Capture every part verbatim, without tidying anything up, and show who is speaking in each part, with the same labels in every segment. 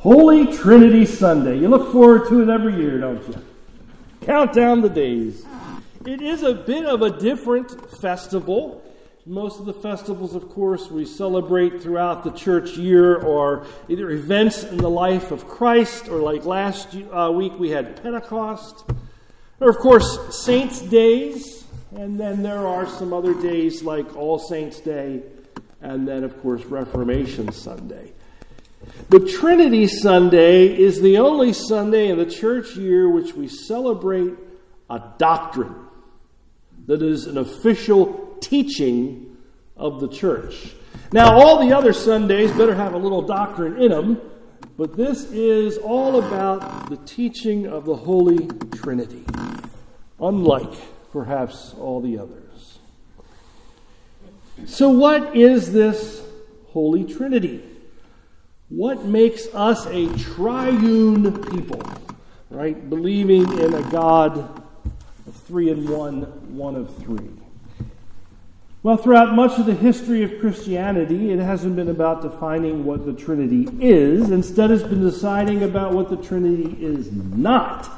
Speaker 1: Holy Trinity Sunday. You look forward to it every year, don't you? Count down the days. It is a bit of a different festival. Most of the festivals, of course, we celebrate throughout the church year are either events in the life of Christ, or like last uh, week we had Pentecost, or of course Saints' Days, and then there are some other days like All Saints' Day, and then of course Reformation Sunday. But Trinity Sunday is the only Sunday in the church year which we celebrate a doctrine that is an official teaching of the church. Now, all the other Sundays better have a little doctrine in them, but this is all about the teaching of the Holy Trinity, unlike perhaps all the others. So what is this Holy Trinity? What makes us a triune people, right? Believing in a God of three in one, one of three. Well, throughout much of the history of Christianity, it hasn't been about defining what the Trinity is. Instead, it's been deciding about what the Trinity is not.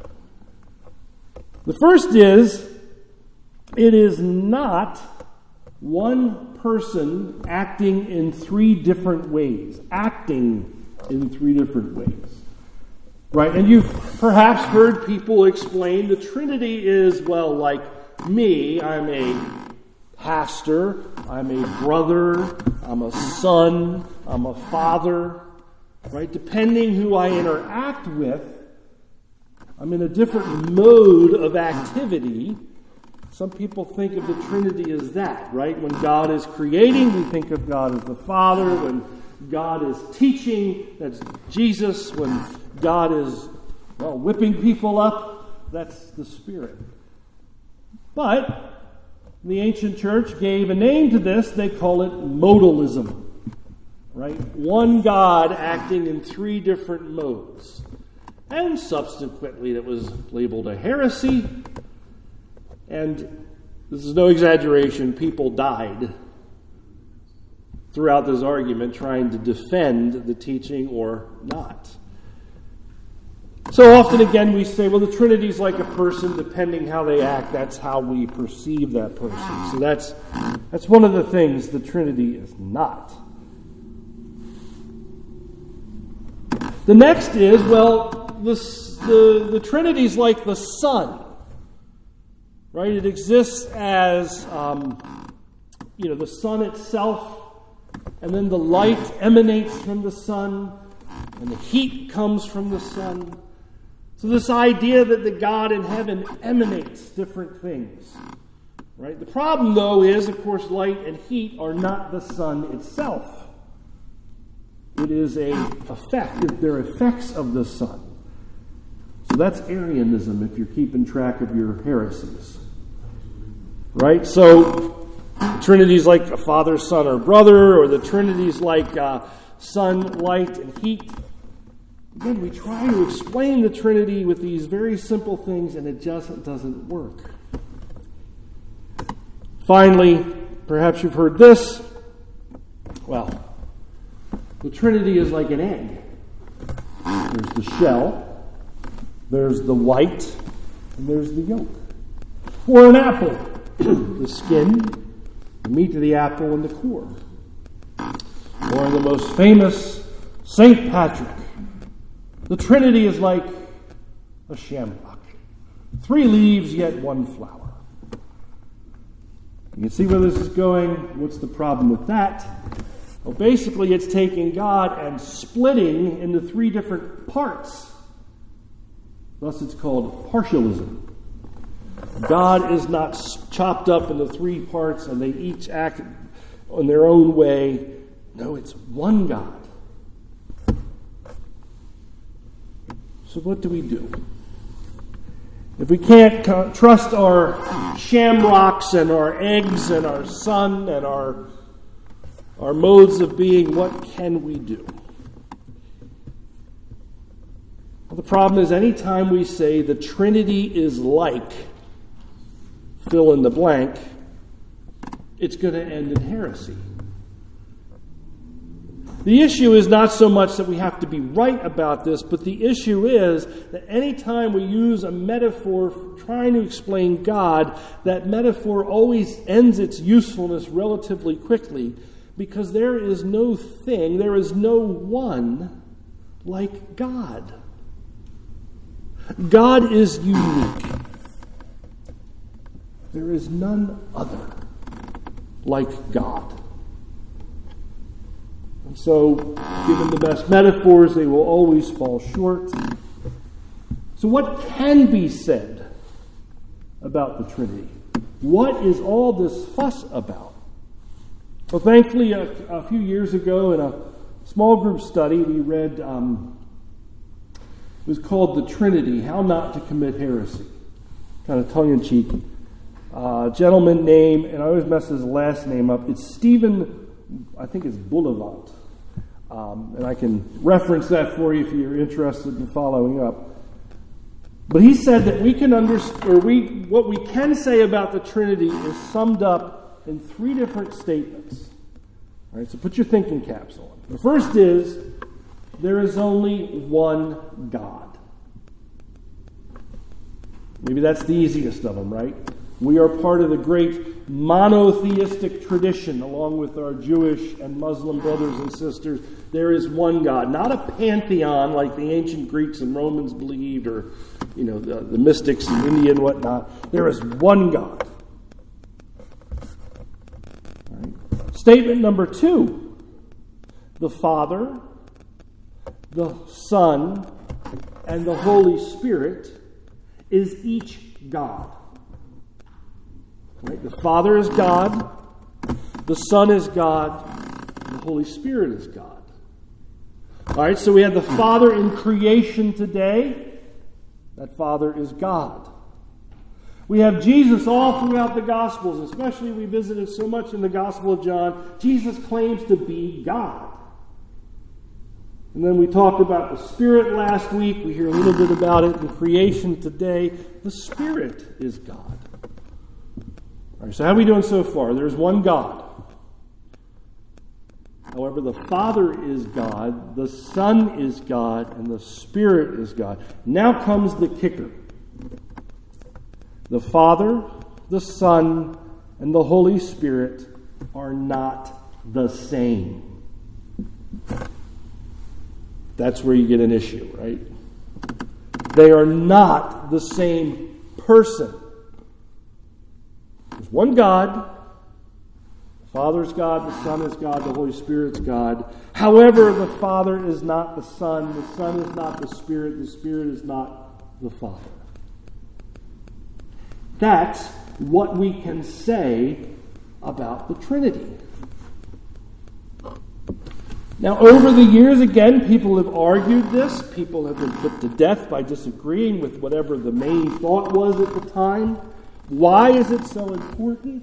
Speaker 1: The first is, it is not one person acting in three different ways. Acting in three different ways. Right? And you've perhaps heard people explain the Trinity is, well, like me, I'm a pastor, I'm a brother, I'm a son, I'm a father, right? Depending who I interact with, I'm in a different mode of activity. Some people think of the Trinity as that, right? When God is creating, we think of God as the Father. When God is teaching, that's Jesus. When God is, well, whipping people up, that's the Spirit. But the ancient church gave a name to this. They call it modalism, right? One God acting in three different modes. And subsequently it was labeled a heresy. And this is no exaggeration, people died throughout this argument trying to defend the teaching or not. So often again we say, well, the Trinity is like a person, depending how they act, that's how we perceive that person. So that's that's one of the things the Trinity is not. The next is, well, the, the, the Trinity is like the sun. Right? It exists as, um, you know, the sun itself, and then the light emanates from the sun, and the heat comes from the sun. So this idea that the God in heaven emanates different things. Right? The problem, though, is, of course, light and heat are not the sun itself. It is a effect. They're effects of the sun. So that's Arianism, if you're keeping track of your heresies. Right? So, the Trinity is like a father, son, or brother, or the Trinity is like uh, sun, light, and heat. Again, we try to explain the Trinity with these very simple things, and it just doesn't work. Finally, perhaps you've heard this. Well, the Trinity is like an egg. There's the shell, there's the white, and there's the yolk. Or an apple, the skin, the meat of the apple, and the core. Or the most famous, Saint Patrick. The Trinity is like a shamrock. Three leaves, yet one flower. You can see where this is going. What's the problem with that? Well, basically, it's taking God and splitting into three different parts. Thus, it's called partialism. God is not chopped up into three parts and they each act in their own way. No, it's one God. So what do we do? If we can't co- trust our shamrocks and our eggs and our sun and our, our modes of being, what can we do? Well, the problem is anytime we say the Trinity is like fill in the blank, it's going to end in heresy. The issue is not so much that we have to be right about this, but the issue is that anytime we use a metaphor for trying to explain God, that metaphor always ends its usefulness relatively quickly, because there is no thing, there is no one like God. God is unique. There is none other like God. And so, given the best metaphors, they will always fall short. So what can be said about the Trinity? What is all this fuss about? Well, thankfully, a, a few years ago in a small group study, we read, um, it was called The Trinity, How Not to Commit Heresy. Kind of tongue-in-cheek. Uh, a gentleman named, and I always mess his last name up, it's Stephen, I think it's Boulevant. Um, and I can reference that for you if you're interested in following up. But he said that we can understand, or we, what we can say about the Trinity is summed up in three different statements. All right, so put your thinking caps on. The first is, there is only one God. Maybe that's the easiest of them, right? We are part of the great monotheistic tradition, along with our Jewish and Muslim brothers and sisters. There is one God, not a pantheon like the ancient Greeks and Romans believed, or you know the, the mystics in India and whatnot. There is one God. All right. Statement number two: the Father, the Son, and the Holy Spirit is each God. Right? The Father is God, the Son is God, the Holy Spirit is God. All right, so we have the Father in creation today. That Father is God. We have Jesus all throughout the Gospels, especially we visited so much in the Gospel of John. Jesus claims to be God. And then we talked about the Spirit last week. We hear a little bit about it in creation today. The Spirit is God. All right, so how are we doing so far? There's one God. However, the Father is God, the Son is God, and the Spirit is God. Now comes the kicker. The Father, the Son, and the Holy Spirit are not the same. That's where you get an issue, right? They are not the same person. There's one God. The Father is God, the Son is God, the Holy Spirit is God. However, the Father is not the Son, the Son is not the Spirit, the Spirit is not the Father. That's what we can say about the Trinity. Now, over the years, again, people have argued this. People have been put to death by disagreeing with whatever the main thought was at the time. Why is it so important?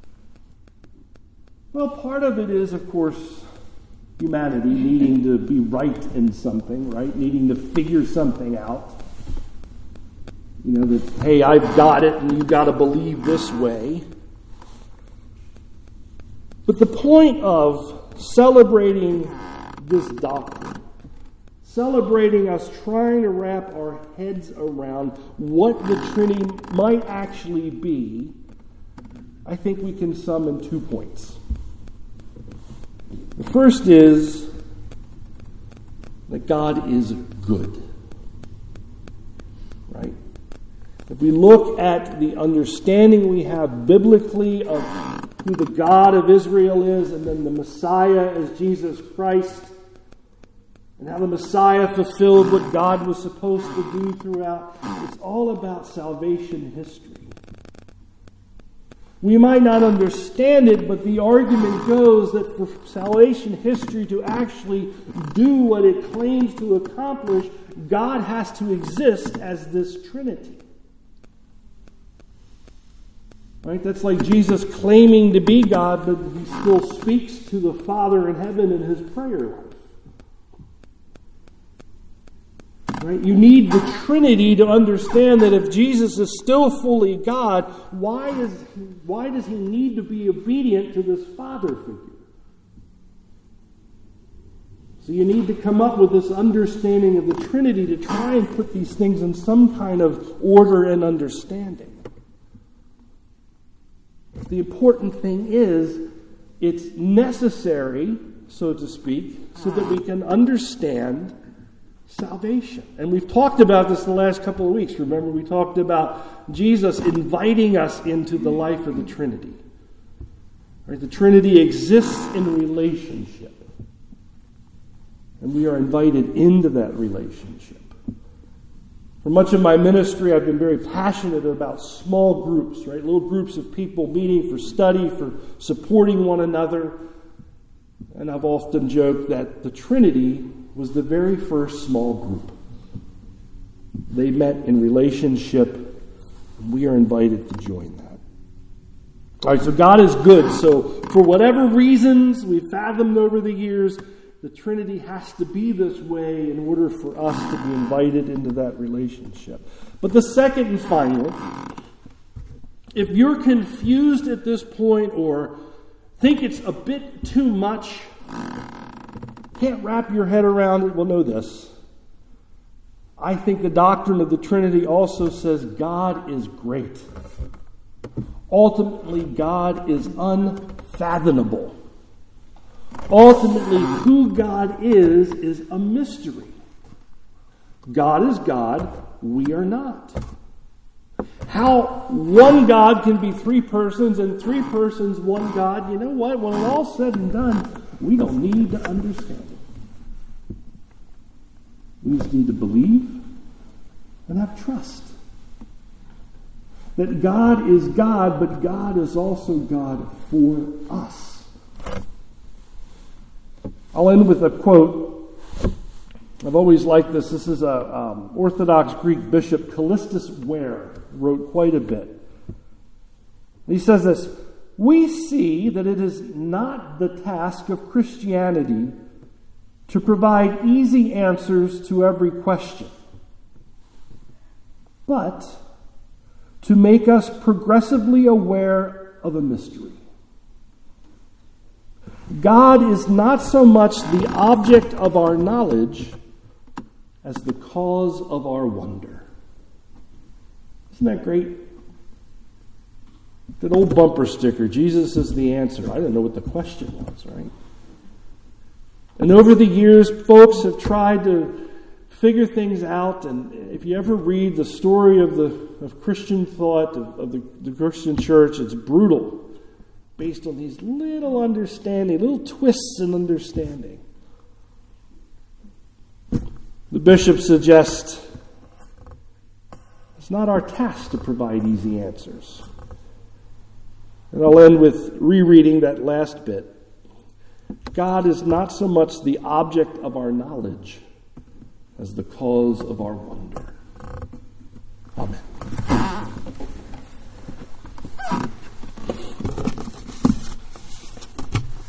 Speaker 1: Well, part of it is, of course, humanity needing to be right in something, right? Needing to figure something out. You know, that, hey, I've got it and you've got to believe this way. But the point of celebrating this doctrine, celebrating us trying to wrap our heads around what the Trinity might actually be, I think we can sum in two points. The first is that God is good. Right? If we look at the understanding we have biblically of who the God of Israel is, and then the Messiah is Jesus Christ, and how the Messiah fulfilled what God was supposed to do throughout, it's all about salvation history. We might not understand it, but the argument goes that for salvation history to actually do what it claims to accomplish, God has to exist as this Trinity. Right? That's like Jesus claiming to be God, but he still speaks to the Father in heaven in his prayer life. Right? You need the Trinity to understand that if Jesus is still fully God, why is why does he need to be obedient to this Father figure? So you need to come up with this understanding of the Trinity to try and put these things in some kind of order and understanding. The important thing is it's necessary, so to speak, so that we can understand salvation. And we've talked about this the last couple of weeks. Remember, we talked about Jesus inviting us into the life of the Trinity. Right? The Trinity exists in relationship. And we are invited into that relationship. For much of my ministry, I've been very passionate about small groups, right? Little groups of people meeting for study, for supporting one another. And I've often joked that the Trinity was the very first small group. They met in relationship, and we are invited to join that. All right, so God is good. So for whatever reasons we've fathomed over the years, the Trinity has to be this way in order for us to be invited into that relationship. But the second and final, if you're confused at this point or think it's a bit too much, can't wrap your head around it, well, know this. I think the doctrine of the Trinity also says God is great. Ultimately, God is unfathomable. Ultimately, who God is, is a mystery. God is God, we are not. How one God can be three persons and three persons one God, you know what? When it's all said and done, we don't need to understand it. We just need to believe and have trust. That God is God, but God is also God for us. I'll end with a quote. I've always liked this. This is a um, Orthodox Greek bishop, Callistus Ware, wrote quite a bit. He says this: we see that it is not the task of Christianity to provide easy answers to every question, but to make us progressively aware of a mystery. God is not so much the object of our knowledge as the cause of our wonder. Isn't that great? That old bumper sticker, Jesus is the answer. I didn't know what the question was, right? And over the years, folks have tried to figure things out, and if you ever read the story of the of Christian thought, of, of the, the Christian church, it's brutal. Based on these little understanding, little twists in understanding. The bishop suggests it's not our task to provide easy answers. And I'll end with rereading that last bit. God is not so much the object of our knowledge as the cause of our wonder.